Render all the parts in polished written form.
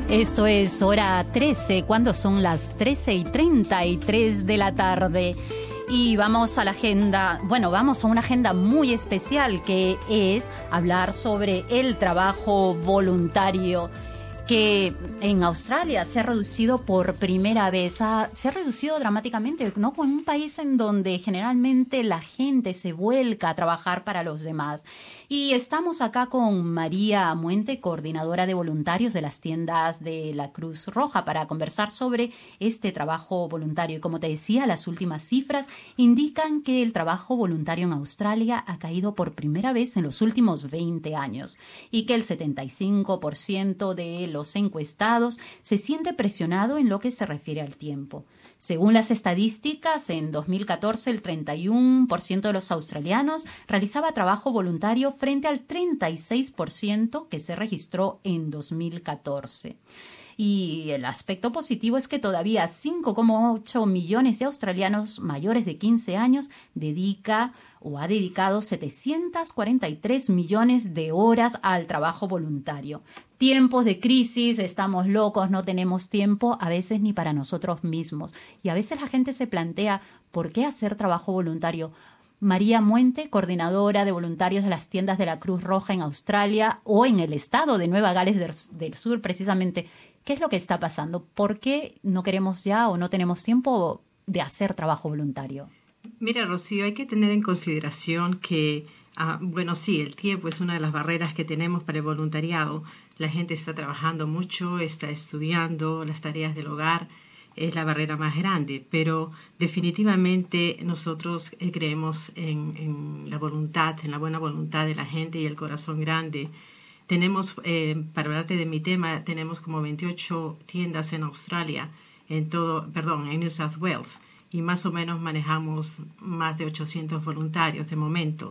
Esto es Hora 13, cuando son las 13:33 de la tarde. Y vamos a la agenda, vamos a una agenda muy especial que es hablar sobre el trabajo voluntario, que en Australia se ha reducido por primera vez, se ha reducido dramáticamente, ¿no? En un país en donde generalmente la gente se vuelca a trabajar para los demás. Y estamos acá con María Muente, coordinadora de voluntarios de las tiendas de la Cruz Roja, para conversar sobre este trabajo voluntario. Y como te decía, las últimas cifras indican que el trabajo voluntario en Australia ha caído por primera vez en los últimos 20 años y que el 75% de los encuestados se siente presionado en lo que se refiere al tiempo. Según las estadísticas, en 2014 el 31% de los australianos realizaba trabajo voluntario frente al 36% que se registró en 2014. Y el aspecto positivo es que todavía 5,8 millones de australianos mayores de 15 años ha dedicado 743 millones de horas al trabajo voluntario. Tiempos de crisis, estamos locos, no tenemos tiempo, a veces ni para nosotros mismos. Y a veces la gente se plantea, ¿por qué hacer trabajo voluntario? María Muente, coordinadora de voluntarios de las tiendas de la Cruz Roja en Australia o en el estado de Nueva Gales del Sur, precisamente. ¿Qué es lo que está pasando? ¿Por qué no queremos ya o no tenemos tiempo de hacer trabajo voluntario? Mira, Rocío, hay que tener en consideración que, sí, el tiempo es una de las barreras que tenemos para el voluntariado. La gente está trabajando mucho, está estudiando, las tareas del hogar es la barrera más grande, pero definitivamente nosotros creemos en la voluntad, en la buena voluntad de la gente y el corazón grande. Tenemos, para hablarte de mi tema, tenemos como 28 tiendas en Australia, en New South Wales, y más o menos manejamos más de 800 voluntarios de momento.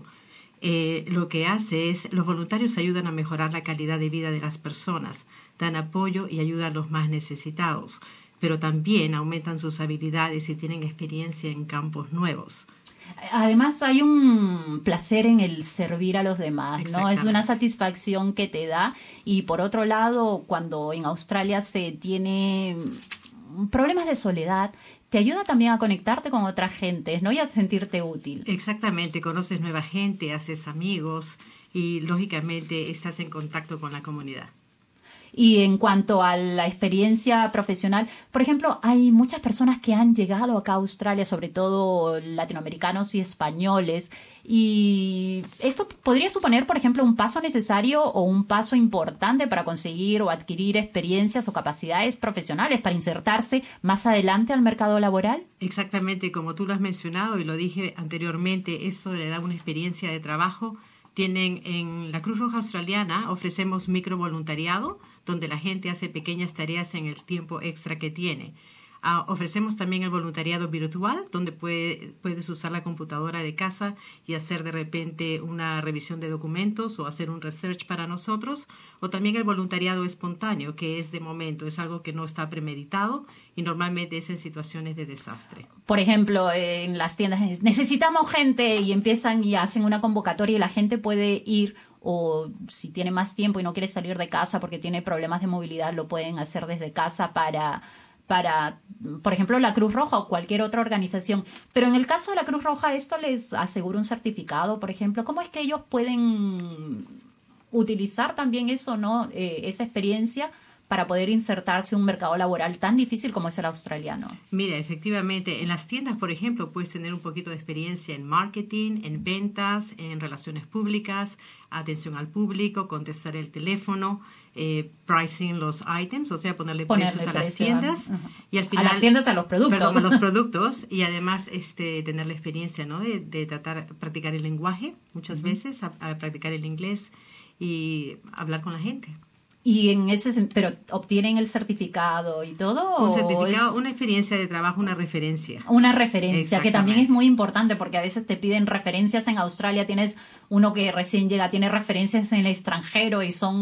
Lo que hace es, los voluntarios ayudan a mejorar la calidad de vida de las personas, dan apoyo y ayudan a los más necesitados, pero también aumentan sus habilidades y tienen experiencia en campos nuevos. Además, hay un placer en el servir a los demás, ¿no? Es una satisfacción que te da. Y por otro lado, cuando en Australia se tiene problemas de soledad, te ayuda también a conectarte con otras gentes, ¿no? Y a sentirte útil. Exactamente, conoces nueva gente, haces amigos y, lógicamente, estás en contacto con la comunidad. Y en cuanto a la experiencia profesional, por ejemplo, hay muchas personas que han llegado acá a Australia, sobre todo latinoamericanos y españoles, y esto podría suponer, por ejemplo, un paso necesario o un paso importante para conseguir o adquirir experiencias o capacidades profesionales para insertarse más adelante al mercado laboral. Exactamente, como tú lo has mencionado y lo dije anteriormente, esto le da una experiencia de trabajo. En la Cruz Roja Australiana ofrecemos microvoluntariado, donde la gente hace pequeñas tareas en el tiempo extra que tiene. Ofrecemos también el voluntariado virtual, donde puedes usar la computadora de casa y hacer de repente una revisión de documentos o hacer un research para nosotros. O también el voluntariado espontáneo, que es de momento, es algo que no está premeditado y normalmente es en situaciones de desastre. Por ejemplo, en las tiendas necesitamos gente y empiezan y hacen una convocatoria y la gente puede ir, o si tiene más tiempo y no quiere salir de casa porque tiene problemas de movilidad, lo pueden hacer desde casa para, por ejemplo, la Cruz Roja o cualquier otra organización. Pero en el caso de la Cruz Roja, ¿esto les asegura un certificado, por ejemplo? ¿Cómo es que ellos pueden utilizar también eso, ¿no? Esa experiencia para poder insertarse en un mercado laboral tan difícil como es el australiano? Mira, efectivamente, en las tiendas, por ejemplo, puedes tener un poquito de experiencia en marketing, en ventas, en relaciones públicas, atención al público, contestar el teléfono, pricing los items, o sea, ponerle precios a las tiendas. Uh-huh. Y al final, a las tiendas, a los productos. Perdón, a los productos, y además tener la experiencia, ¿no? de practicar el lenguaje muchas veces, a practicar el inglés y hablar con la gente. Y pero ¿obtienen el certificado y todo? Un certificado, una experiencia de trabajo, una referencia. Una referencia, que también es muy importante porque a veces te piden referencias en Australia. Tienes uno que recién llega, tiene referencias en el extranjero y son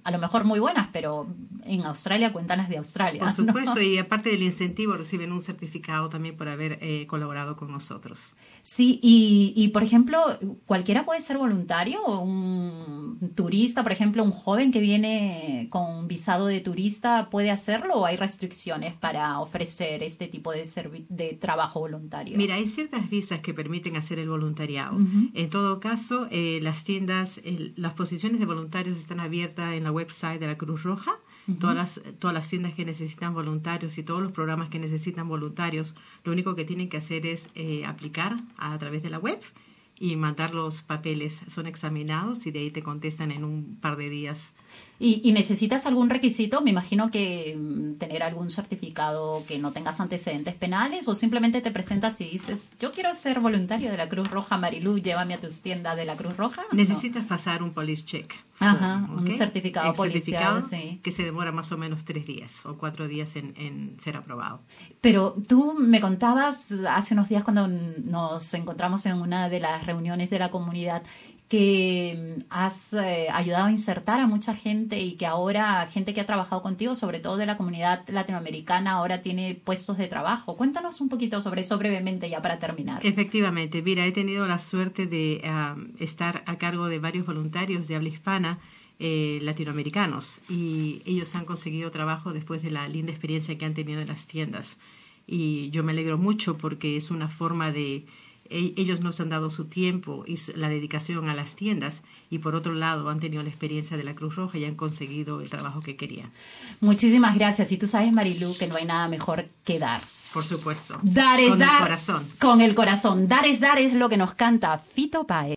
a lo mejor muy buenas, pero en Australia cuentan las de Australia. Por supuesto, ¿no? y aparte del incentivo reciben un certificado también por haber colaborado con nosotros. Sí, y por ejemplo, cualquiera puede ser voluntario, un turista, por ejemplo, un joven que viene con visado de turista, ¿puede hacerlo o hay restricciones para ofrecer este tipo de trabajo voluntario? Mira, hay ciertas visas que permiten hacer el voluntariado. Uh-huh. En todo caso, las tiendas, las posiciones de voluntarios están abiertas en la website de la Cruz Roja. Uh-huh. Todas las tiendas que necesitan voluntarios y todos los programas que necesitan voluntarios, lo único que tienen que hacer es aplicar a través de la web y mandar los papeles. Son examinados y de ahí te contestan en un par de días. ¿Y necesitas algún requisito? Me imagino que tener algún certificado, que no tengas antecedentes penales, o simplemente te presentas y dices, yo quiero ser voluntario de la Cruz Roja, Marilú, llévame a tus tiendas de la Cruz Roja. Necesitas pasar un police check. Ajá, ¿okay? Un certificado policial, sí. Que se demora más o menos 3 días o 4 días en ser aprobado. Pero tú me contabas hace unos días cuando nos encontramos en una de las reuniones de la comunidad que has ayudado a insertar a mucha gente y que ahora gente que ha trabajado contigo, sobre todo de la comunidad latinoamericana, ahora tiene puestos de trabajo. Cuéntanos un poquito sobre eso brevemente ya para terminar. Efectivamente, mira, he tenido la suerte de estar a cargo de varios voluntarios de habla hispana latinoamericanos y ellos han conseguido trabajo después de la linda experiencia que han tenido en las tiendas. Y yo me alegro mucho porque es una forma de... Ellos nos han dado su tiempo y la dedicación a las tiendas y por otro lado han tenido la experiencia de la Cruz Roja y han conseguido el trabajo que querían. Muchísimas gracias. Y tú sabes, Marilú, que no hay nada mejor que dar. Por supuesto. Dar es con dar. El corazón. Con el corazón. Dar es lo que nos canta Fito Páez.